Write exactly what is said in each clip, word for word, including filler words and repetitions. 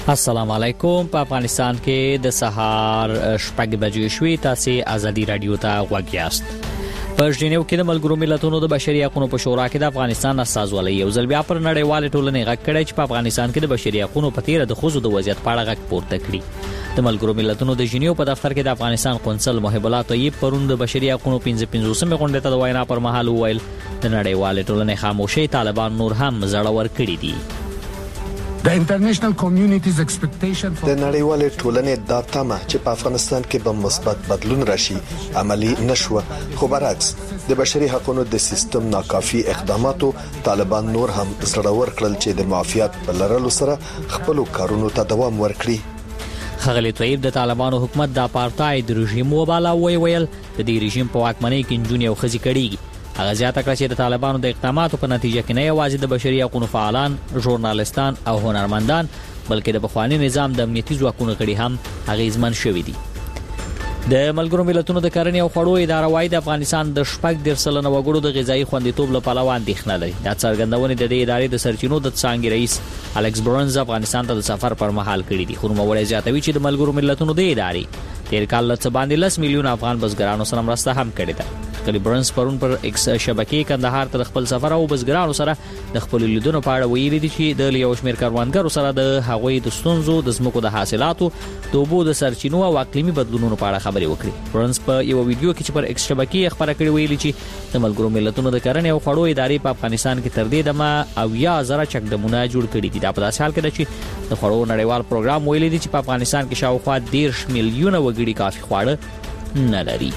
السلام علیکم. په افغانستان کې د سهار شپږ بجې شوې. تاسو ازادي رادیو ته غوږ یاست. په ژنیو کې د ملګرو ملتونو د بشري حقوقو په شورا کې د افغانستان استازولۍ یو ځل بیا پر نړیوال ټولنې غږ کړی چې په افغانستان کې د بشري حقوقو په تیر د خوځو د وضعیت په اړه غږ پورته کړي. د ملګرو ملتونو د ژنیو په دفتر کې د افغانستان قونسل محب الله طیب پرون د بشري حقوقو پنځه پنځوسمې غونډې ته د وینا پر مهال وویل د نړیوال ټولنې خاموشي طالبان نور هم زړور کړي دي. د انټرنیشنل کمیونټیز ایکسپیکټیشن د نړیوالې ټولنې دا تمه چې په افغانستان کې به مثبت بدلون راشي عملی نشو، خو برعکس د بشري حقوقو د سیستم ناکافي اقداماتو طالبان نور هم زړور کړل چې د معافیت په لرلو سره خپل کارونو ته دوام ورکړي. خغلی طیب د طالبانو حکومت د اپارټاید رژیم وباله وی ویل د دې رژیم په واکمنۍ کې نجونې او ښځې کړيږي. هغه زیاته کړه چې د طالبانو د اقداماتو په نتیجه کې نه یوازې د بشري حقوقو فعالان، ژورنالستان او هنرمندان بلکې د بخوانی نظام د امنیتي ځواکونو کړي هم اغیزمن شوي دي. د ملګرو ملتونو د کرنې او خوړو اداره وايي د افغانستان د شپږ دېرش سلنه وګړو د غذایی خوندیتوب لپاره اندېښنه لري. دا څرګندونه د دې ادارې د سرچینو د څانګې رئیس الکس برنز افغانستان ته د سفر پر مهال کړی دي. خو نوموړی زیاتوي چې د ملګرو ملتونو د ادارې تیر کال له څه باندې لس میلیون افغان بزګرانو سره مرسته هم کړې ده. کلی برنز پرون پر ایکس شبکې کندهار ته خپل سفر او بزګرانو سره د خپل لیدونو په اړه ویلي دي چې د یو شمېر کاروانګرو سره د هغوی د ستونزو، د ځمکو د حاصلاتو، د اوبو د سرچینو او اقلیمي بدلونونو په اړه خبرې وکړي. برنز په یو ویډیو کې چې پر ایکس شبکې خبره کړې ویلي چې د ملګرو ملتونو د کرنې او خوړو ادارې په افغانستان کې تر دې دمه اویا زره چکډمونه جوړ کړي دي. دا په داسې حال کې ده چې د خوړو نړیوال پروګرام ویلي دي چې په افغانستان کې شاوخوا دېرش میلیونه وګړي کافي خواړه نه لري.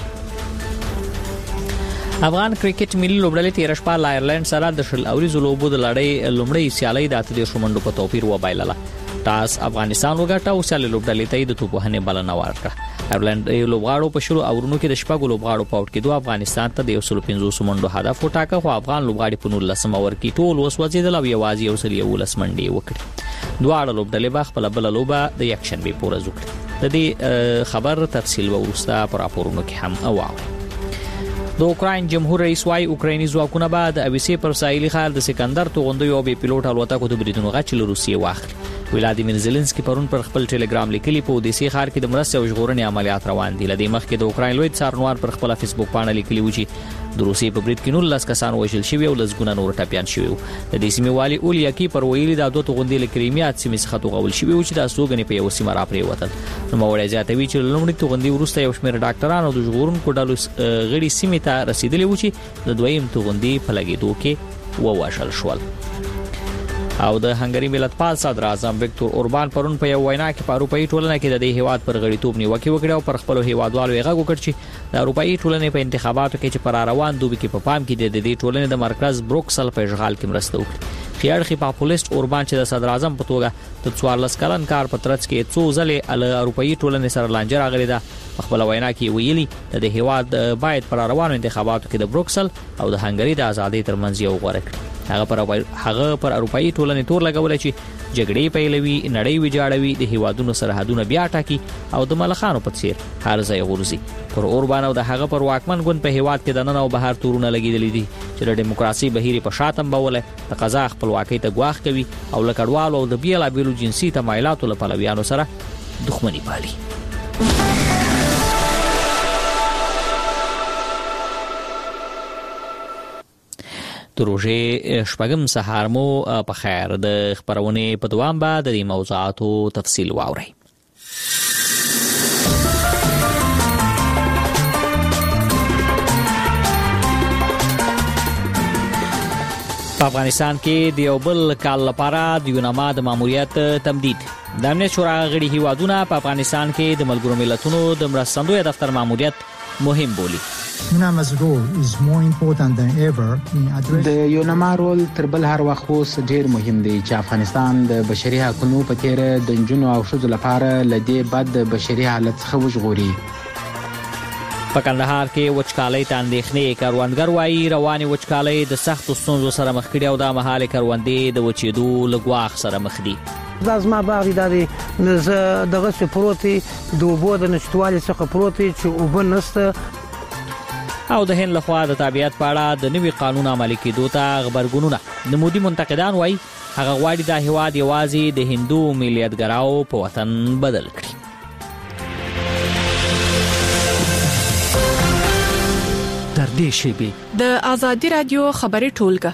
افغان کرکټ ملي لوبډلې تیر شپه له آیرلند سره د شل اوریزو لوبو د لړۍ لومړی سیالي د اتلې شومنډو په توپیر وبایلله. ټاس افغانستان وګټه او سیالي لوبډلې ته د توپوهنې بلنه ورکړه. آیرلند لوبغاړو په شلو اورونو کې د شپږو لوبغاړو په اوټ کې دوه افغانستان ته د یو سل پنځوس منډو هدف وټاکه، خو افغان لوبغاړي په نولسم اور کې ټول وسوځیدل او یوازې یو سل یولس منډې وکړې. دواړه لوبډلې به خپل بل لوبه د یکشنبه په ورځ وکړي. د دې خبر تفصیل ورسته پر راپورونو کې هم اواوي. د اوکراین جمهور رئیس وايي اوکرایني ځواکونه به د اویسی پر ساحلي ښار د سکندر توغندیو او بي پیلوټ الوتکو د بریدونو غچ له روسیې واخلي. ولادیمیر زيلنسکي پرون پر خپل ټلګرام لیکلي په اودیسي ښار کې د مرستې او ژغورنې عملیات روان دي. لدې مخکې د اوکراین لوی څارنوال پر خپل فیسبوک باندې لیکلي و چې د روسیې په برید کې نولس کسان وژل شوي او لسګونه نور ټپيان شوي وو. د دې سیمې والي اولیا کې پر ویلي د دوه توغندې له کریمیا سیمې څخه توغول شوي و چې د سوګنې په یو سیمه را پرې وتل. نو موړی زیاتوي چې لومړی توغندې ورسته یو شمېر ډاکټرانو د ژغورونکو ډلو غړي سیمې ته رسیدلي و چې د دویم توغندې په لګېدو کې ووژل شول. او د هنګري ملتپال صدر اعظم وکټور اوربان پرون په یو وینا کې په اروپאי ټولنه کې د دې هیواد پر غړیتوب نیوکه وکړه او پر خپل هیوادوالو یې غږ وکړ چې د اروپאי ټولنې په انتخاباتو کې چې پر روان دوبي کې په پام کې د دې ټولنې د مرکز بروکسل په اشغال کې مرسته وکړه. خیاړخي پاپولیست اوربان چې د صدر اعظم په توګه د څوارلس کلن کار په ترڅ کې څو ځلې ال اروپאי ټولنې سره لانجه راغلي ده په خپل وینا کې ویلي د دې هیواد باید پر روانو انتخاباتو کې د بروکسل او د هنګري د ازادۍ ترمنځ یو غوړه کړي. هغه پر هغه پر اروپאי ټولنې تور لګول چې جګړې پیلوي، نړۍ ویجاړوي، د هیوادونو سرحدونه بیا ټاکي او د ملخانو په څیر هر ځای غورځي. پر اوربان او د هغه پر واکمن ګوند په هیواد کې د نن او بهر تورونه لګیدلې دي چې د دیموکراسي بهیر په شاتم بوله د قضا خپلواکۍ ته ګواښ کوي او لکړوالو او د بیلابیلو جنسي تمایلاتو له پلویانو سره دښمنی پالي. د روژې شپږم سهار مو په خیر. د خبرونې په دوام به د دې موضوعاتو تفصیل واورئ. په افغانستان کې د یو بل کال لپاره د یوناما د ماموریت تمدید. د امنیت شورا غړي هیوادونه په افغانستان کې د ملګرو ملتونو د مرستندوی دفتر ماموریت مهم بولي. UNAMA's role is more important than ever in addressing د یوناما رول تر بل هر وخت اوس ډیر مهم دی چې افغانستان د بشري حقوقو په تیر د جنونو او شذ لپاره لدې بد بشري حالت څخه وژغوري. په کندهار کې وچکالۍ ته اندېښنې کاروانګر وايي رواني وچکالۍ د سختو ستونزو سره مخ کړي او د مهال کاروندې د وچېدو لګواخ سره مخ دي. دا زما باغ دی دغه څه پروتي د اوبو د نشټوالي څخه پروتي چې اوبه نشته. او د هند لخوا د تابعیت په اړه د نوي قانون عملي کېدو ته غبرګونونه. د مودي منتقدان وايي هغه غواړي دا هیواد یوازې د هندو ملیتګراو په وطن بدل کړي. در دې شیبې د آزادي رادیو خبري ټولګه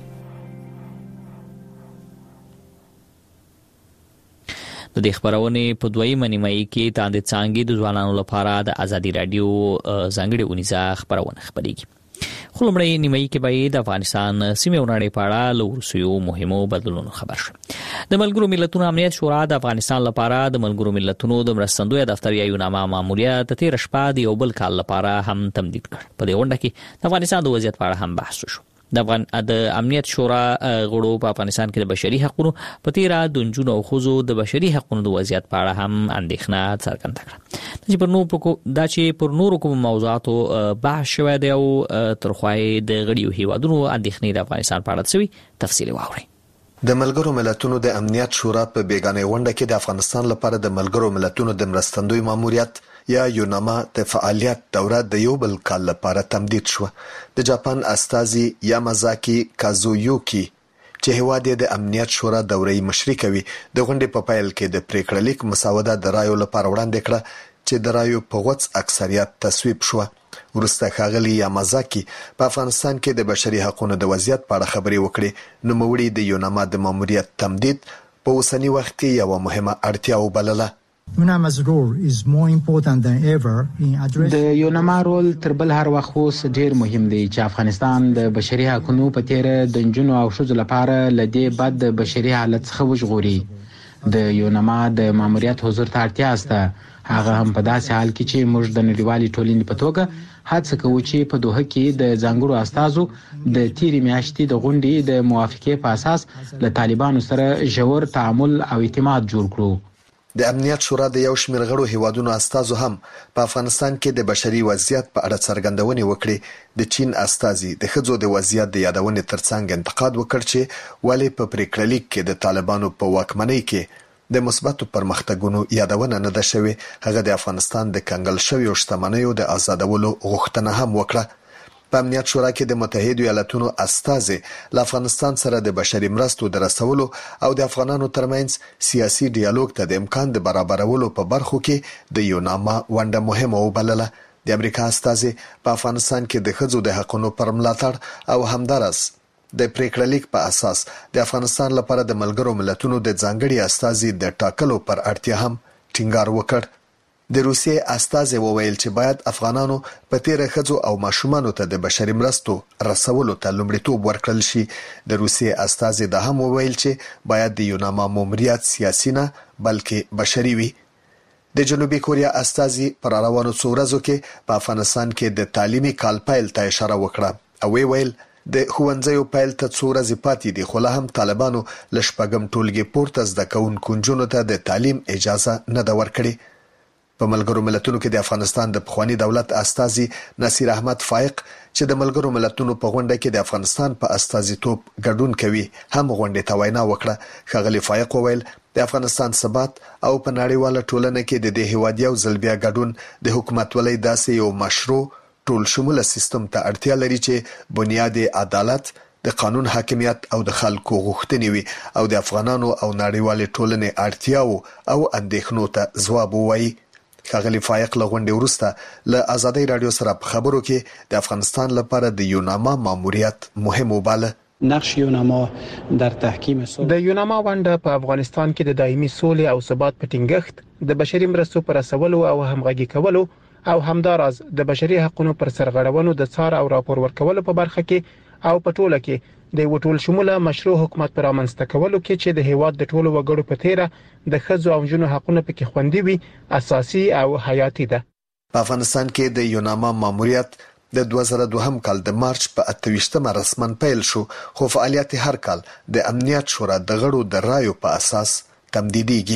د دې خبرونې په دویمه نیمایي کې تاند څانګې د ځوانانو لپاره د آزادي رادیو ځانګړې اونیزه خبرونه خبرېږي. خو لومړی نیمایي کې به د افغانستان سیمې او نړۍ په اړه له وروستیو مهمو بدلونونو خبر شو. د ملګرو ملتونو امنیت شورا د افغانستان لپاره د ملګرو ملتونو د مرستندوی دفتر یا یوناما ماموریت تیر شپه د یو بل کال لپاره هم تمدید کړ. په دې غونډه کې د افغانستان د وضعیت په اړه هم بحث وشو. د افغان د امنیت شورا غړو په افغانستان کې د بشري حقوقو په تیر د نجونو او ښځو د بشري حقوقو د وضعیت په اړه هم اندېښنه څرګنده کړه. چې پر نو دا چې پر نورو کوم موضوعاتو بحث شوی دی او ترخوای د غړیو هیوادونو اندېښنې د افغانستان په اړه څه تفصیل واوري. د ملګرو ملتونو د امنیت شورا په بیگانه غونډه کې د افغانستان لپاره د ملګرو ملتونو د مرستندوی ماموریت یا یوناما د فعالیت دوره د یو بل کال لپاره تمدید شو. د جاپان استازي یامازاکی کازویوکی چې هیواد د امنیت شورا دورې مشري کوي د غونډې په پیل کې د پریکړه لیک مسوده د رایو لپاره وړاندې کړه چې د رایو په غوڅ اکثریت تصویب شو. ورسته ښاغلي یامازاکی په افغانستان کې د بشري حقوقو د وضعیت په اړه خبرې وکړې. نو موړي د یوناما د ماموریت تمدید په اوسنی وخت کې یو مهمه اړتیا وبلله. UNAMA's role is more important than ever in addressing د یوناما رول تر بل هر وخت اوس ډیر مهم دی چې افغانستان د بشري حقوقو په تیر د نجونو او ښځو لپاره لدې بد بشري حالت څخه وژغوري. د یوناما د ماموریت حضور ته اړتیا سته، هغه هم په داسې حال کې چې موږ د نړیوالې ټولنې په توګه هڅه کوو چې په دوحه کې د ځانګړو استازو د تیرې میاشتې د غونډې د موافقې په اساس له طالبانو سره ژور تعامل او اعتماد جوړ کړو. د امنیت شورا د یو شمېر غړو هیوادونو استازو هم په افغانستان کې د بشري وضعیت په اړه څرګندونې وکړې. د چین استازي د ښځو د وضعیت د یادونې ترڅنګ انتقاد وکړ چې ولې په پریکړه لیک کې د طالبانو په واکمنۍ کې د مثبتو پرمختګونو یادونه نه ده شوې. هغه د افغانستان د کنګل شویو شتمنیو د آزادولو غوښتنه هم وکړه. په امنیت شورا کې د متحده ایالاتونو استازي له افغانستان سره د بشري مرستو د رسولو او د افغانانو ترمنځ سیاسي ډیالوګ ته د امکان د برابرولو په برخو کې د یوناما ونډه مهمه وبلله. د امریکا استازي په افغانستان کې د ښځو د حقوقو پر ملاتړ او همدارس د پریکړه لیک په اساس د افغانستان لپاره د ملګرو ملتونو د ځانګړي استازي د ټاکلو پر اړتیا هم ټینګار وکړ. د روسیې استازي وویل چې باید افغانانو په تیر ښځو او ماشومانو ته د بشري مرستو رسولو ته لومړیتوب ورکړل شي. د روسیې استازي دا هم وویل چې باید د یوناما ماموریت سیاسي نه بلکې بشري وي. د جنوبي کوریا استازي پر روانو څو ورځو کې په افغانستان کې د تعلیمي کال پیل ته اشاره وکړه او ویل د ښوونځیو پیل ته څو ورځې پاتې دي، خو لا هم طالبانو له شپږم ټولګي پورته زده کوونکو نجونو ته د تعلیم اجازه نه ده ورکړې. په ملګرو ملتونو کې د افغانستان د پخوانی دولت استازي نصیر احمد فائق چې د ملګرو ملتونو په غونډه کې د افغانستان په استازیتوب ګډون کوي هم غونډه ته وینا وکړه. ښاغلي فائق وویل د افغانستان ثبات او په نړیواله ټولنه کې د دې هیواد یو ځل بیا ګډون د حکومتولۍ داسې یو مشروع ټول شموله سیستم ته اړتیا لري چې بنیاد عدالت، د قانون حاکمیت او د خلکو غوښتنې وي او د افغانانو او نړیوالې ټولنې اړتیاو او اندېښنو ته ځواب ووایي. ښاغلي فائق له غونډې وروسته له آزادۍ رادیو سره په خبرو کې د افغانستان لپاره د یوناما ماموریت مهم وباله. نقش یوناما در تحکیم صلح د یوناما ونډه په افغانستان کې د دایمي سولې او ثبات په ټینګښت، د بشري مرستو پر رسولو او همغږي کولو او همداراز د بشري حقوقو پر سرغړونو د څار او راپور ورکولو په برخه کې او په ټوله کې د یو ټول شموله مشروع حکومت پر امنځته کولو کې چې د هیواد د ټولو وګړو په تیره د ښځو او نجونو حقوقو پکې خوندي وي اساسي او حیاتي ده. په افغانستان کې د یوناما ماموریت د دوه زره دوه کال د مارچ په اته ویشتمه رسماً پیل شو، خو فعالیت هر کال د امنیت شورا د غړو د رایو په اساس تمدیدیږي.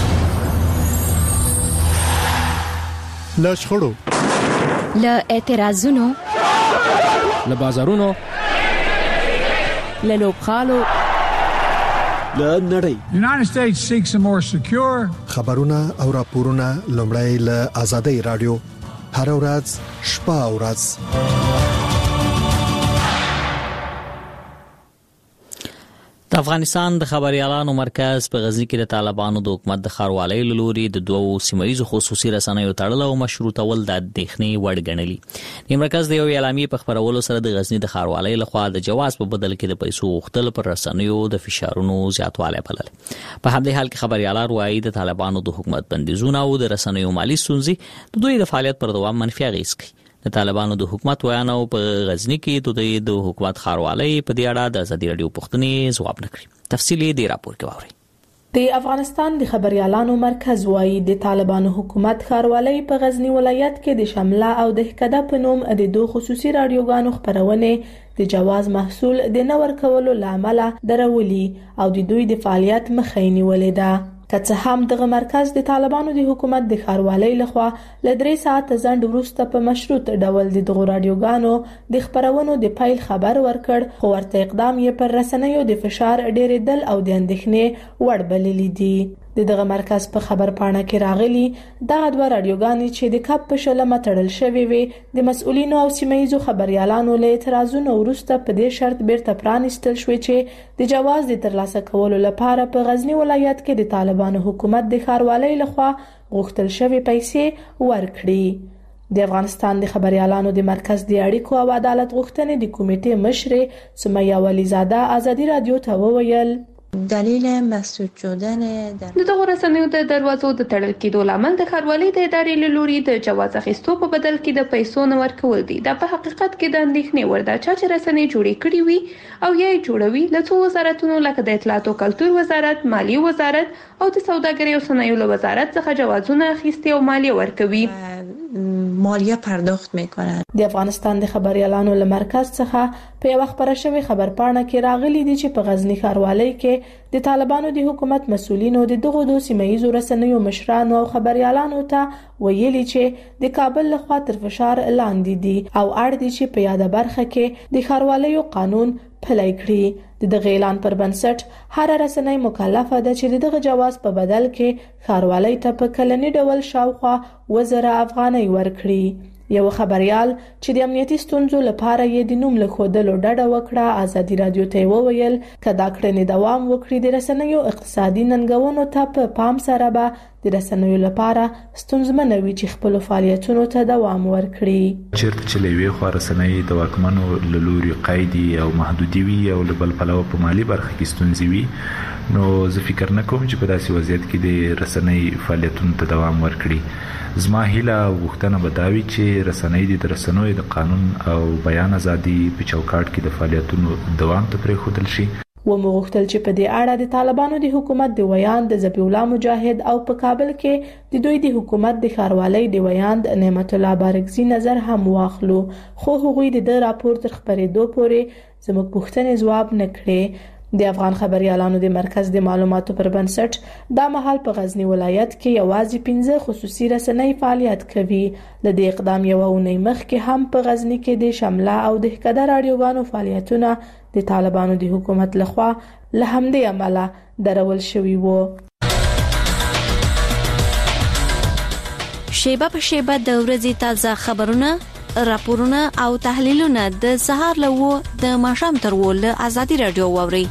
له شخړو، له اعتراضونو، له بازارونو، له لوبخالو، له نړۍ. United States seeks a more secure. خبرونه او راپورونه لومړی له آزادۍ رادیو هر ورځ شپه او ورځ. د د افغانستان د خبريالانو مرکز په غزنی کې د طالبانو د حکومت د خاروالۍ لوري د دوو سیمایي خصوصي رسنیو تړل او مشروطول د اندېښنې وړ ګڼلي. د مرکز د یو اعلامیې په خبرولو سره د غزنی د خاروالۍ لخوا د جواز په بدل کې د پیسو غوښتل پر رسنیو د فشارونو زیاتوالی بلل. په همدې حال کې خبريالان وايي د طالبانو د حکومت بندیزونه او د رسنیو مالی ستونزې د دوی د فعالیت پر دوام منفي اغېز کوي. د طالبانو د حکومت ویانو په غزنی کې د دوی د حکومت خاروالۍ په دې اړه د ازادي رادیو پوښتنې ځواب نکړي. تفصیلی دی راپور کې واورئ. د افغانستان د خبريالانو مرکز وايي د طالبانو حکومت خاروالۍ په غزنی ولایت کې د شمله او د هکده په نوم د دوه خصوصي رادیوګانو خبرونه د جواز محصول د نور کولو لامل درولي او د دوی د فعالیت مخه نیولې ده. که څه هم دغه مرکز د طالبانو د حکومت د خاروالۍ لخوا ل درې ساعت ځنډ وروسته په مشروط ډول د دغه رادیوګانو د خبرونو د پیل خبر ورکړ، خو ورته اقدام یې پر رسنیو د فشار ډېرېدل او د اندېښنې وړ بللی دي. د دغه مرکز په خبر پاڼه کې راغلي دغه دوه رادیوګانې چې د کپ په شلمه تړل شوې وي د مسؤلینو او سیمایي خبريالانو له اعتراضونو وروسته په دې شرط بیرته پرانیستل شوې چې د جواز د ترلاسه کولو لپاره په غزنی ولایت کې د طالبانو حکومت د خاروالۍ لخوا غوښتل شوې پیسې ورکړي. د افغانستان د خبريالانو د مرکز د اړیکو او عدالت غوښتنې د کمیټې مشر سمیه ولیزاده ازادي رادیو ته وویل دلیل مسدود شدن د دغه رسنیو د دروازو د تړل کېدو لامل د خاروالۍ د ادارې له لوري د جواز اخیستو په بدل کې د پیسو نه ورکول دي. دا په حقیقت کې د اندېښنې وړ ده چې رسنۍ جوړې کړې وي او یا یې جوړوي له څو وزارتونو لکه د اطلاعات او کلتور وزارت، مالی وزارت او د سوداګرۍ او صنایعو له وزارت څخه جوازونه اخیستي او مالیه ورکوي. مالیه پرداخت میکنن. د افغانستان د خبريالانو له مرکز څخه په یو خبره شوی خبر پاڼه کې راغلي دي چې په غزنی خاروالۍ کې د طالبانو د حکومت مسؤلینو د دغه دوه سیمایي رسنیو مشرانو او خبريالانو ته ویلي چې د کابل لخوا تر فشار لاندې دي او اړ دي چې په یاده برخه کې د خاروالۍ قانون پلی کړي. د دغه اعلان پر بنسټ هر رسنۍ مکلفه ده چې دغه جواز په بدل کې خاروالۍ ته په کلنی ډول شاوخوا وزره افغانۍ ورکړي. یو خبريال چې د امنیتي ستونزو لپاره یې د نوم لیکودلو ډډه وکړه ازادي رادیو ته وویل کدا کړنې دوام وکړي د رسنیو اقتصادي ننګونو ته په پام سره به د رسنیو لپاره ستونزمنه وي چې خپل فعالیتونو ته دوام ورکړي. چیرته چې لوي خو رسنۍ د واکمنو لوري قیدي او محدودي وي او بل پلو په مالی برخه کې ستونزې وي نو زه فکر نه کوم چې په داسې وضعیت کې د رسنۍ فعالیتونو ته دوام ورکړي. زما هیله او غوښتنه به دا وي چې رسنۍ د رسنوي د قانون او بیان ازادي په چوکاټ کې د فعالیتونو دوام ته پرېښودل شي. و مغختل چې په دې اړه د طالبانو د حکومت د ویاند د ذبیح الله مجاهد او په کابل کې د دوی د حکومت د خاروالۍ د ویاند نعمت الله بارکزي نظر هم واخلو، خو هغوی د راپور تر خبرېدو پورې زموږ پوښتنې ځواب نه کړې. د افغان خبريالانو د مرکز د معلوماتو پر بنسټ دا مهال په غزنی ولایت کې یوازې پنځه خصوصي رسنۍ فعالیت کوي. د دې اقدام یو اونۍ مخکې هم په غزنی کې د شمله او د هکده رادیوګانو فعالیتونه د طالبانو د حکومت لخوا له همدې امله درول شوي وو. شیبه په شیبه د ورځې تازه خبرونه، راپورونه او تحلیلونه د سهار له و د ماښام تر و له ازادي رادیو واوري.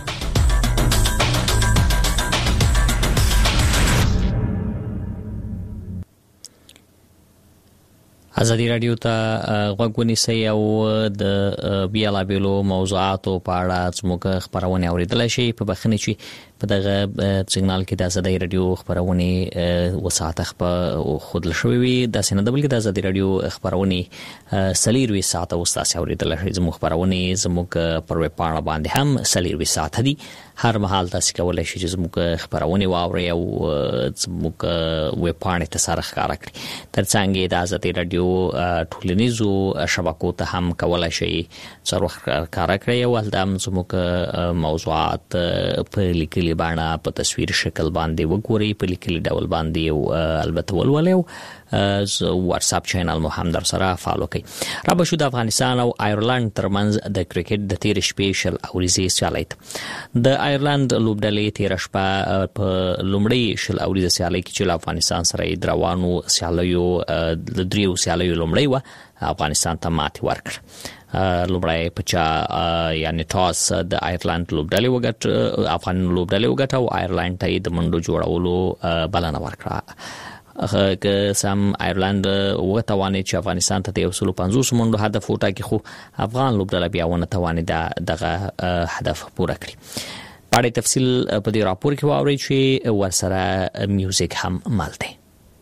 ازادي رادیو ته غوږ ونیسئ او د بیلابیلو موضوعاتو په اړه زموږ خبرونه اوریدلای شئ. په بخښنې چې په دغه سیګنال کې د ازادي رادیو خبرونه وساته خبر خودل شوې وي د سینه د بلکې د ازادي رادیو خبرونه سلیروي ساعته وستاسي اوریدلای شئ. زموږ خبرونه زموږ پر ویب پاڼه باندې هم سلیروي ساعته دي. هر مهال تاسو کولای شئ چې زموږ خبرونه واورئ او زموږ ویب پاڼه ته سره ښکارا کړئ. ترڅنګ د ازادي رادیو ټولنیزو شبکو ته هم کولای شئ څلور ښکارا کړئ او هم زموږ موضوعات په لیکلي باندې په تصویر شکل باندې وګورئ، په لیکلي ډول باندې او البته ولولئ. واتس اپ چینل مو هم در سره فالو کړئ. را به شو د افغانستان او آیرلند ترمنځ د کرکټ د تیر شپې شل اوریزې سیالۍ ته د آیرلند لوبډلې تیر شپه په لومړی شل اوریزې سیالۍ کې چې افغانستان سره یې روانو سیالیو د دریو سیالیو لومړی و افغانستان ته ماتې ورکړه. لومړی پچا یعنی ټاس د آیرلند لوبډلې وګټ افغان لوبډلې وګټ او آیرلند ته د منډو جوړولو بلنه ورکړه که سم آیرلند وتواني چې افغانستان ته د یو سل پنځوس منډو هدف وټاکي خو افغان لوبډله بیا ونه تواني دغه هدف پوره کړي. په تفصیل په دې راپور کې واورئ چې ورسره میوزیک هم مل دی.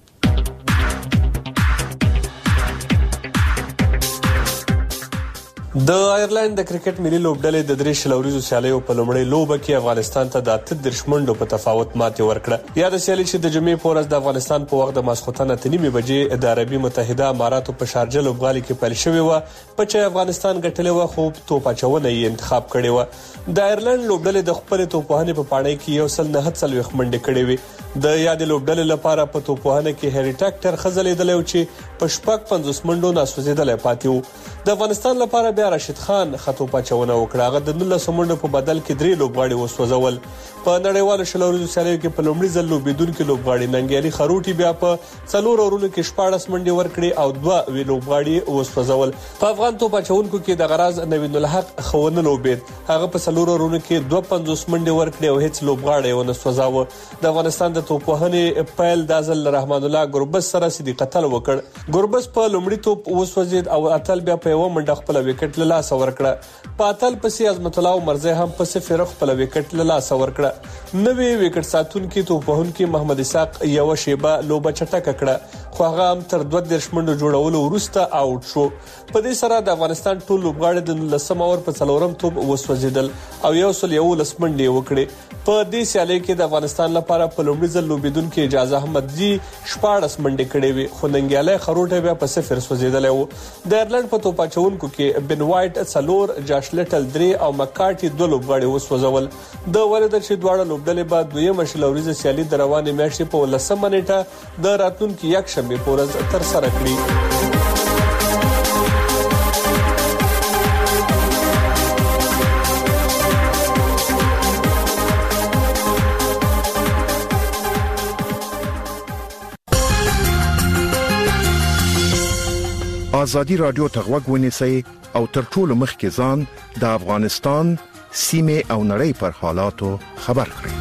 د آیرلند د کرکټ ملي لوبډلې د درې شلوريزو سیالیو په لومړۍ لوبه کې افغانستان ته د اته دېرش منډو په تفاوت ماتې ورکړه. یا د سیالي چې د جمعې په ورځ د افغانستان په وخت د ماسخوتن اته نیمې بجې د عربي متحده اماراتو په شارجه لوبغالي کې پیل شوې و، په چې افغانستان ګټلې و خو توپ اچونه یې انتخاب کړې و. د آیرلند لوبډلې د خپل توپوهنې په پاڼې کې یو سل نه څلوېښت منډې کړې وې. د یاد لوبډلې لپاره په توپوهنه کې هری ټاکټر خزلېدل او چې په شپږ پنځوس منډو ناسوځېدل پاتې وو. د افغانستان لپاره بیا راشد خان خطو پچونه وکړه. هغه د نولس منډو په بدل کې درې لوبغاړي وسوځول. په نړیوالو شلوريزو سیالیو کې په لومړي ځل لوبیدونکو لوبغاړي ننګیالي خروټي بیا په څلور اورونو کې شپاړس منډې ورکړې او دوه وی لوبغاړي وسوځول. په افغان توپ اچونکو کې د غراز نوین الحق خونه لوبید. هغه په څلور اورونو کې دوه پنځوس منډې ورکړې او هیڅ لوبغاړي ونه سوځاوه. د افغانستان د توپوهنې پیل د ازل رحمان الله ګوربس سره سیدی قتل وکړ. ګوربس په لومړي توپ وسوځید او اتل بیا په یو منډه خپل وکټ له لاس ورکړه. په اتل پسې عظمت الله مرزي هم په صفر خپل وکټ له لاس ورکړه. نوې وکټ ساتونکو توپوهونکو محمد اسحاق یو شیبه لوبه چټک کړه خو هغه هم تر دوه دېرش منډو جوړولو وروسته آوټ شو. په دې سره د افغانستان ټول لوبغاړي د لسم اور په څلورم توپ وسوځیدل او یو سل یو لس منډې وکړې. په دې سیالي کې د افغانستان لپاره په لومړي ځل لوبیدونکو اجازه احمد جی شپاړس منډې کړې وي خو ننګیالي خروټه بیا په صفر سوځیدل و. د آیرلند په توپ اچونکو کې بن وایټ څلور، جاش لټل درې او مکارټي دوه لوبغاړي وسوځول. د ورته چې دواړه لوبډلې بعد دویمه شلوريزه سیالي د روانې میاشتې په لسمه نیټه د راتلونکي یک شنبه په ورځ تر سره کړي. ازادي رادیو ته غوږ ونیسئ او تر ټولو مخکې ځان د افغانستان سیمه او نړۍ پر حالاتو خبر کړئ.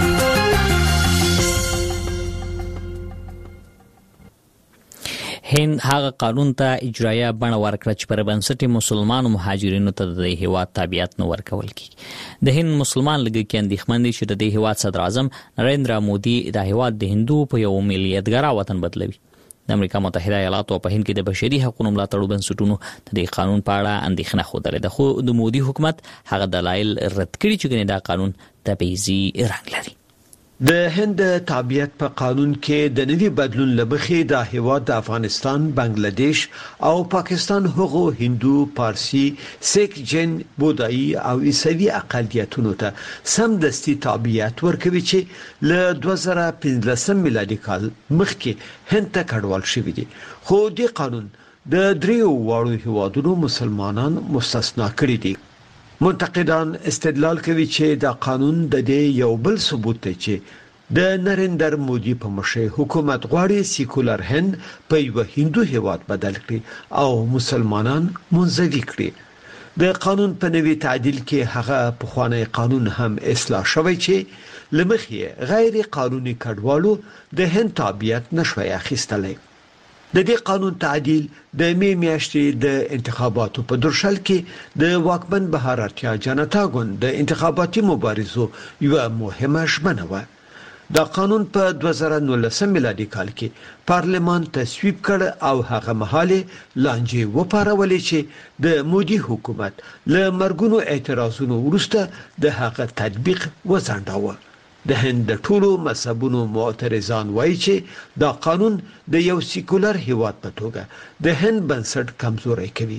هند هغه قانون ته اجرایه بڼه ورکړه چې پر بنسټ مسلمانو مهاجرینو ته د هیواد تابعیت نه ورکول کیږي. د هند مسلمان لږ کې اندېښمن دي چې د دې هیواد صدر اعظم نریندرا مودي د هیواد د هندو په یو ملیتګرا وطن بدلوي. د امریکا متحده ایالاتو په هند کې د بشري حقوقو ملاتړ بنسټونو د دې قانون په اړه اندېښنه خوده ده خو د مودي حکومت هغه دلایل رد کړي چې دا قانون تبعیضي رنګ لري. د هند تابعیت په قانون کې د نوي بدلون لبخې د هیواد د افغانستان، بنگلاديش او پاکستان هغو هندو، پارسي، سیک، جین، بودایی او عیسوي اقلیتونو ته سمدستي تابعیت ورکوي چې له دوه زره پنځلسم میلادي کال مخکې هند ته کډوال شوي دي. خو د قانون د دریو واړو هیوادونو مسلمانان مستثنا کړي دي. منتقدان استدلال کوي چې دا قانون د دې یو بل ثبوت دی چې د نریندر مودي په مشر حکومت غواړي سیکولر هند په یو هندو هیواد بدل کړي او مسلمانان منزوي کړي. د قانون په نوي تعدیل کې هغه په خوانی قانون هم اصلاح شوی چې لمخې غیر قانوني کډوالو د هند تابعیت نشوي اخیستلای. د دې قانون تعدیل د می میاشتې د انتخاباتو په درشل کې د واکمن بهارتیا جنتا ګوند د انتخاباتي مبارزو یو مهمه ژمنه و. دا قانون په دوه زره نولسم میلادي کال کې پارلمان تصویب کړ او هغه مهاله لانجې وپارولې چې د مودي حکومت له مرګونو اعتراضونو وروسته د هغه تطبیق وځنډاوه. د هند ټولو مذهبونو معترضان وایي چې دا قانون د یو سیکولر هیواد په توګه د هند بنسټ کمزوري کوي.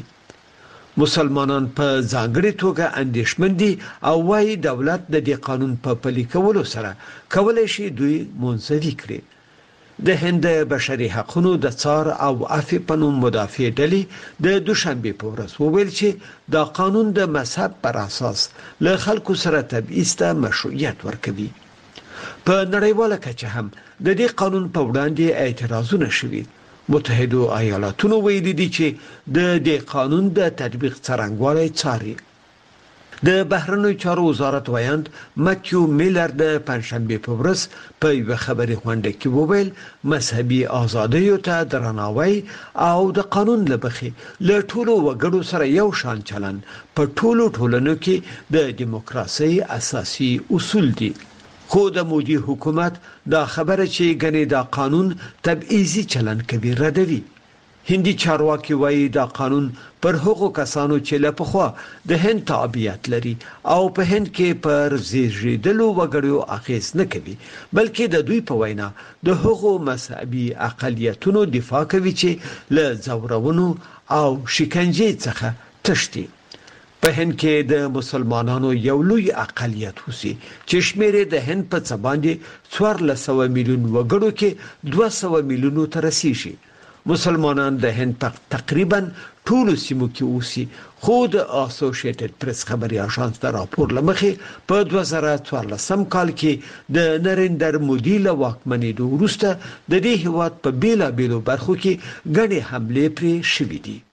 مسلمانان په ځانګړي توګه اندېښمن دي او وايي دولت د دې قانون په پلي کولو سره کولای شي دوی منزوي کړي. د هند بشري حقوقو د څار او عفو په نوم مدافع ډلې د دوشنبه په ورځ وویل چې دا قانون د مذهب پر اساس له خلکو سره تبعیض ته مشروعیت ورکوي. په نړیواله کچه هم د دې قانون په وړاندې اعتراضونه شوي متحده ایالاتونو ویلي دي چې د دې قانون د تطبیق څرنګوالی څاري. د بهرنیو چارو وزارت وایند ماتیو میلر د پنځشنبه په ورځ په یو خبري غونډه کې وویل مذهبي ازادیو ته درناوی او د قانون لبخي له ټولو وګړو سره یو شان چلن په ټولو ټولنو کې د دیموکراسي اساسي اصول دي. خو د مودي حکومت دا خبره چې غني دا قانون تبعیضي چلن کوي ردوي. هندي چارواکي وایي دا قانون پر هغو کسانو چې له پخوا د هند تابعیت لري او په هند کې پر زیږیدلو وګړو اغیز نه کوي، بلکې د دوی په وینا د هغو مذهبي اقلیتونو دفاع کوي چې له ځورونو او شکنجې څخه تښتي. په هند کې د مسلمانانو یو لوی اقلیت اوسي چې شمیر د هند په څ باندې څوارلس سوه میلیون وګړو کې دوه سوه میلیونو ته رسیږي. مسلمانان د هند په تقریبا ټولو سیمو کې اوسي، خو د اسوسییټډ پریس خبري اژانس د راپور لمخې په دوه زره څوارلسم کال کې د نریندر مودي له واکمنېدو وروسته د دې هیواد په بیلابیلو برخو کې ګڼې حملې پرې شوې دي.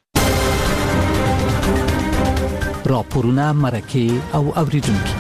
راپورونه مرکه او اوریدونکو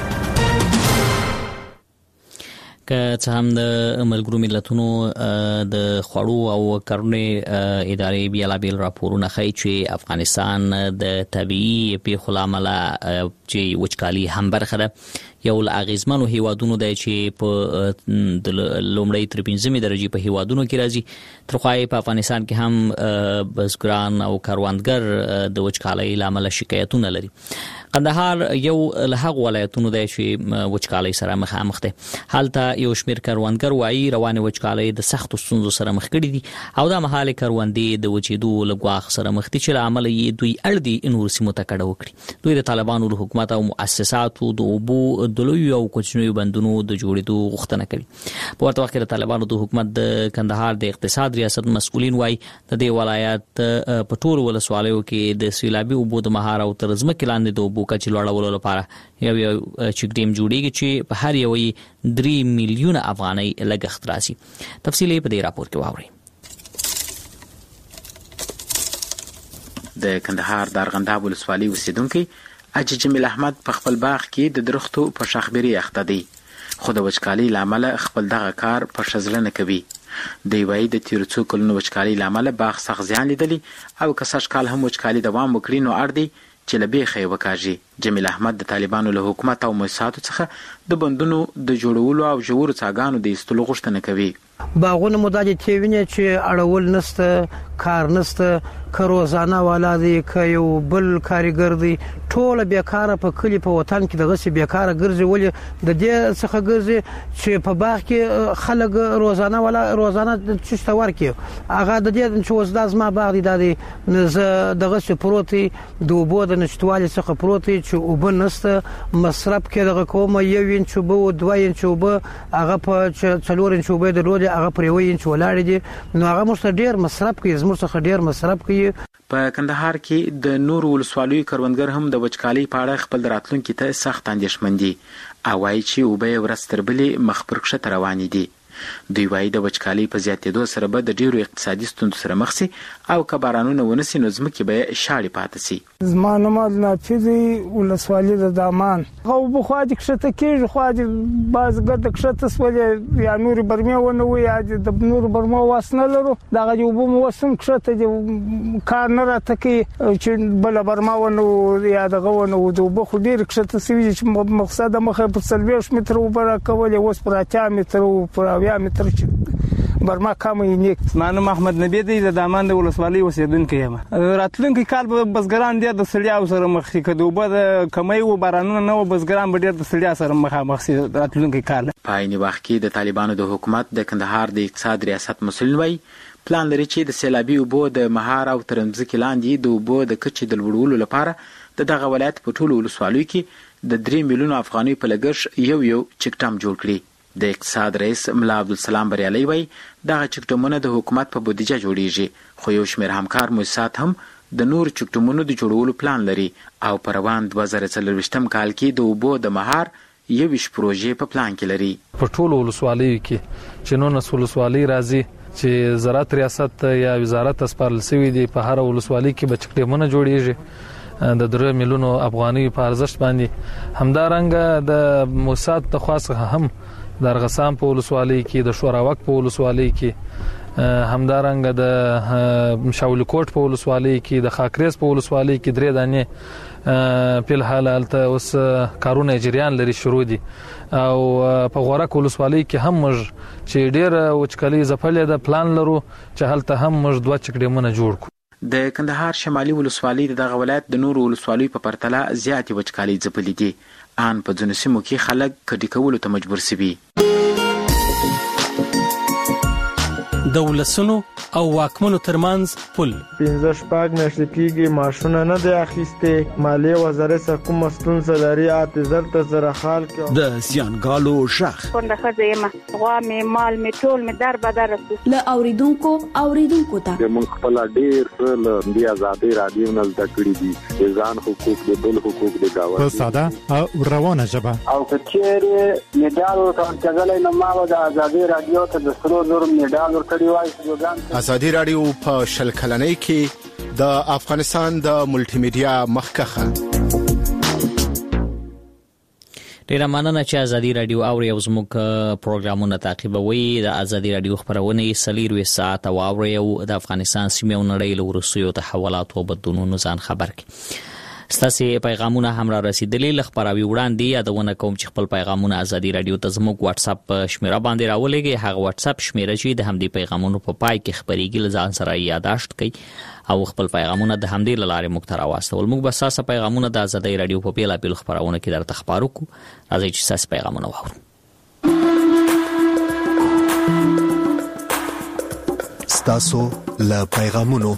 که څه هم د ملګرو ملتونو د خوړو او کرنې ادارې بیلابیل راپورونه ښیي چې افغانستان د طبیعي پیښو له امله چې وچکالي هم برخه ده، یو له اغیزمنو هیوادونو دی چې په د لومړۍ تر پنځمې درجې په هیوادونو کې راځي. تر خو په افغانستان کې هم بزګران او کروندګر د وچکالۍ له امله شکایتونه لري. قندهار یو له هغو ولایتونو دی چې وچکالۍ سره مخامخ دی. هلته یو شمېر کروندګر وایي روانې وچکالۍ د سختو ستونزو سره مخ کړي دي او دا مهال کروندې د وچېدو له ګواښ سره مخ دي چې له امله یې دوی اړ دي نور سیمو ته کډه وکړي. دوی د طالبانو له حکومت او مؤسساتو د اوبو د لویو او کوچنیو بندونو د جوړېدو غوښتنه کوي. په ورته وخت کې د طالبانو د حکومت د کندهار د اقتصاد ریاست مسؤلین وایي د دې ولایت په ټولو ولسوالیو کې د سیلابي اوبو د مهار او تر ځمکې لاندې د اوبو کچې لوړولو لپاره یو یو چک ډیم جوړیږي چې په هر یو یې درې میلیونه افغانۍ لګښت راسي. تفصیل یې په دې راپور کې واورئ. د کندهار د ارغنداب ولسوالۍ اوسیدونکي حاجي جمیل احمد په خپل باغ کې د درختو په شاخبري اخته دی، خو د وچکالۍ له امله خپل دغه کار په شزله نه کوي. دوی وایي د تیرو څو کلونو وچکالۍ له امله باغ سخت زیان لیدلی او که سږ کال هم وچکالي دوام وکړي نو اړ دی چې له بیخه یې وکاږي. جمیل احمد د طالبانو له حکومت او مؤسساتو څخه د بندونو د جوړولو او ژورو څاګانو د ایستلو غوښتنه کوي. باغونه مداجه تیوینه چې اړول نسته، کار نسته، که روزانه والا دی، که یو بل کاریګر دی، ټول بیکاره په کلی په وطن کې دغه سی بیکاره ګرځي. ولې د دې څخه ګرځي چې په باغ کې خلک روزانه والا روزانه چشته ورکی هغه د دې چې وزدا زما باغ دی د زه دغه سی پروتي د وبو د نشټوالي څخه پروتي چې وب نسته مصرف کې دغه کوم یو انچ وب او دوه انچ وب هغه په څلور انچ وب د لوړ هغه پرې وای انچ ولاړ دي نو هغه مست ډیر مصرف کوي، زموږ څخه ډیر مصرف کوي. په کندهار کې د نور ولسوالیو کروندګر هم د وچکالۍ په اړه خپل راتلونکي ته سخت اندېښمن دي او وایي چې اوبه ورځ تر بلې مخ پر کښته روانې دي. دوی وایي د وچکالۍ په زیاتېدو سره به د ډیرو اقتصادي ستونزو سره مخ سي او که بارانونه ونسي نو ځمکې به شاړې پاتې سي. زما نوم نافذي ولسوالي د دامان او بخوا د کښته کېږي، خو د بازګر د کښته سولې یا نور برمه ونه وي یا د نور برمه واسنه لرو دغه یو بو موسم کښته د کار نه راته کوي چې بل برمه ونه یا دغه ونه د بو خو ډیر کښته سوي چې مقصد مخه په څلوېښت متر وبره کولې اوس پر اتیا متر او پر اویا متر چې برما کم یې نیک. مانو محمد نبی دی د دامان د ولسوالۍ اوسیدونکی یم. راتلونکي کال به بزګران ډېر د ستړیا سره مخ شي، که د اوبه د کمۍ و بارانونه نه و بزګران به ډېر د ستړیا سره مخامخ شي راتلونکي کال. په عین وخت کې د طالبانو د حکومت د کندهار د اقتصاد ریاست مسؤلین وایي پلان لري چې د سیلابي اوبو د مهار او تر ځمکې لاندې د اوبو د کچې د لوړولو لپاره د دغه ولایت په ټولو ولسوالیو کې د درې میلیونو افغانۍ په لګښت یو یو چک ډام جوړ کړي. د اقتصاد رئیس ملا عبدالسلام بریالي وایي دغه چک ډامونه د حکومت په بودیجه جوړیږي، خو یو شمېر همکار مؤسسات هم د نور چک ډامونو د جوړولو پلان لري او په روان دوه زره څلرویشتم کال کې د اوبو د مهار یویشت پروژې په پلان کې لري. په ټولو ولسوالیو کې چې نولس ولسوالۍ راځي چې زراعت ریاست یا وزارت اسپارل سوي دي په هر ولسوالۍ کې بچ ډیمونه جوړیږي د درې میلیونو افغاني په ارزښت باندې. همدارنګه د موساد د خاصه هم د ارغسان په ولسوالۍ کې د شوراوک په ولسوالۍ کې همدارنګه د شاول کوټ په ولسوالۍ کې د خاکریز په ولسوالۍ کې درې دانې په الحال الته اوس کارونه جریان لري شروع دي او په غورک ولسوالۍ کې هم موږ چې ډېر وچکلي زپلې د پلان لرو چې هلته هم موږ دوه چکډیمونه جوړ کړو. د کندهار شمالي ولسوالۍ دغه ولایت د نورو ولسوالیو په پرتله زیاتې وچکالي ځپلې دي. ان په ځینو سیمو کې خلک کډي کولو ته مجبور شوي. د ولسونو او واکمنو ترمنځ پل پنځه شپږ میاشتې کېږي ماشونه نه دی اخیستې. مالیې وزارت څخه کومه ستونزه لري اته زر ته زره خال کې د زیانګالو شخ څنګه ښځه یم غوا مې مال مې ټول مې در بدر له اوریدونکو اوریدونکو ته موږ خپل ډیر څه له دې آزادۍ رادیو نه زده کړی دي ځان حقوق د بل حقوق د گاوند په ساده او روانه ژبه او کچېره میډال ورکړل نو ما د آزادۍ رادیو ته د سرو زر میډال ورکړی وای. آزادي رادیو په شل کلنۍ کې د افغانستان د ملټي میډیا مخکخه. ډیره مننه چې آزادي رادیو او یو زموږ پروګرامونه تعقیبوي. د آزادي رادیو خبرونه سلیروي ساعت او او د افغانستان سیمه او نړۍ له ورسېو تحولات او بدلونونو ځان خبر کړي. ستاسو پیغامونه هم را رسیدلي. لخبراوي وړاندې یادونه کوم چې خپل پیغامونه آزادي رادیو ته زموږ واتس اپ شمیره باندې راولېږئ. هغه واتس اپ شمیره چې د همدې پیغامونو په پای کې خبريږي لزان سره یاداشت کړئ او خپل پیغامونه د همدې لارې موږ ته راوستل. موږ به تاسو پیغامونه د آزادي رادیو په بیل بیل خبرونه کې درته خبرو کو. راځي چې تاسو پیغامونه واورو. ستاسو له پیغامونو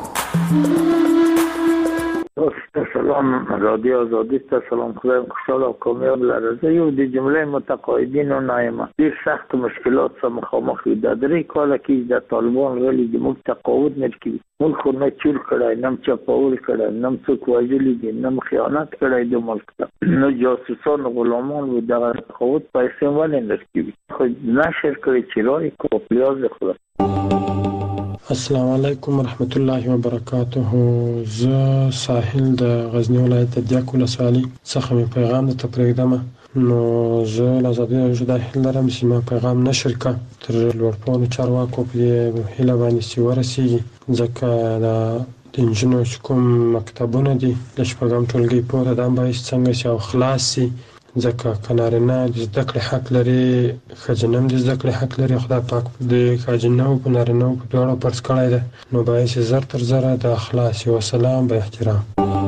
سلام رادیو آزادی ته سلام. خدایم خوشحال او کامیاب لرزه. یو د جمله متقاعدین و نایمه دیر سخت مشکلات سره مخامخ دي. د درې کال کې د طالبان ویلي د موږ تقاعد نه کوي. ملک خو نه چور کړای نم چپاول کړای نم څوک وایي دي نم خیانت کړای د ملک ته نو جاسوسان غلامان و د تقاعد پیسې ولې نه کوي. خو نشر کړی چې راي کو پلیاز خو. السلام علیکم ورحمت الله وبرکاته. زه ساحل د غزنی ولایت د دیاک ولسوالۍ څخه می پیغام ته پرېږدم. نو زه له آزادۍ رادیو د هیله لرم چې ما پیغام نشر کړم تر لوړپوړو چارواکو په هیله باندې چې ورسیږي ځکه د انجینر کوم مکتبونه دي د شپږم ټولګي پورې د باید څنګه چې او خلاص شي ځکه کنارینه د زده کړې حق لري خجنم د زده کړې حق لري. خدای پاک د خجنو په نارینه په دواړو پرس کړی ده نو باید زر تر زره د اخلاص او سلام به احترام.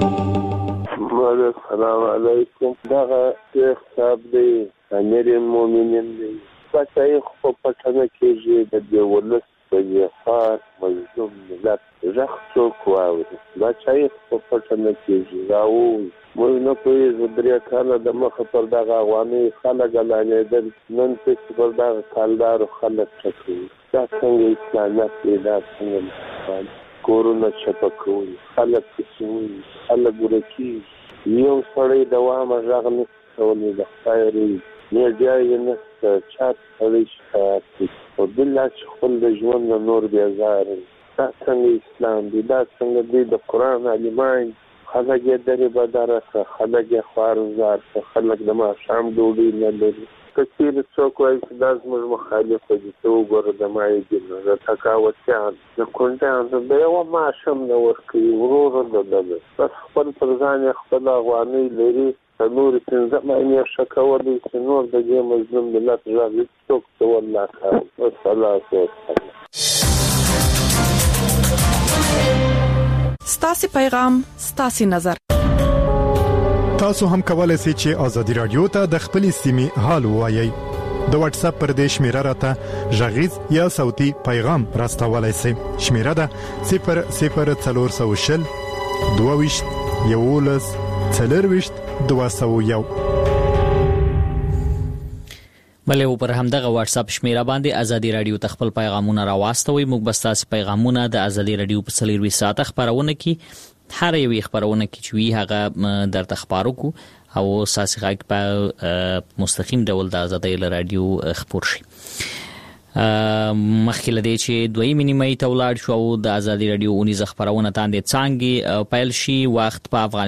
السلام علیکم. دغه حساب دی امیر المؤمنین دی بچای خو په ټنه کې د دې ولس په یفار مظلوم ملت رښتو کوي. بچای خو په ټنه کې راو موږ نه کوي زبریا کاله د مخه پر دغه غواني خلک لاندې نن څه پر دغه کالدار خلک ټکوي. دا څنګه اسلامت دی دا څنګه کورونا چپکوي خلک څوي خلک ورکی یو سړی دوامه ځغنه ټولې د خیري نه دی نه چات هلي او بل چې خپل د ژوند نور بیا زار. دا څنګه اسلام دی دا څنګه دی د قران علیمان خلک یې درې بدره خلک یې خوارزار خلک د ما شام ډوډۍ نه لري. کثیر څوک وایي چې دا زموږ مخالف دي ته وګوره د مای دي د تکاوتیان د کونډیان د یو ماشم نه ورکوي ورور د دغه بس خپل پر ځان خپل افغاني لري نور څنګه مې شکاولی چې نور د دې مظلوم ملت ځای څوک ته والله خیر والصلاه ستاسو پیغام ستاسو نظر. تاسو هم کولای شئ چې آزادي رادیو ته د خپل سیمې حال ووایي. د واتس اپ پر دې شمیره راته ژغیز یا صوتي پیغام راستولای شئ. شمیره ده صفر صفر څلور سوه شل دوه ویشت یولس څلور ویشت دوه سوه یو. بلې پر همدغه واتس اپ شمیره باندې آزادي رادیو ته خپل پیغامونه راواستوي. موږ به تاسو پیغامونه د آزادي رادیو په څلور ساعت خبرونه کې هر یو خبرونه کې چې وی هغه درته خبرو کو او ساسي غږ په مستقیم ډول د آزادي رادیو خبر شي. مخکې لدې چې دویمې نیمه ته ولاړ شو د ازادي رادیو اونیزه خبرونه تاندې څنګه پیل شي وخت په افغان